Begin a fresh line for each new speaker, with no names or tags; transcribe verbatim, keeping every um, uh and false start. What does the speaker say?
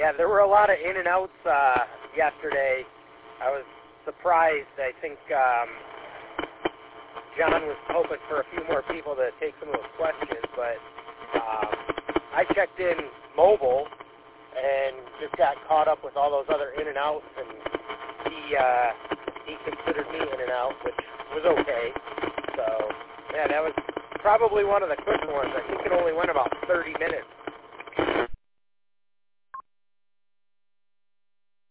Yeah, there were a lot of in and outs uh, yesterday. I was surprised. I think um, John was hoping for a few more people to take some of those questions, but um, I checked in mobile and just got caught up with all those other in and outs, and he uh, he considered me in and out, which was okay. So yeah, that was probably one of the quicker ones. I think it only went about thirty minutes.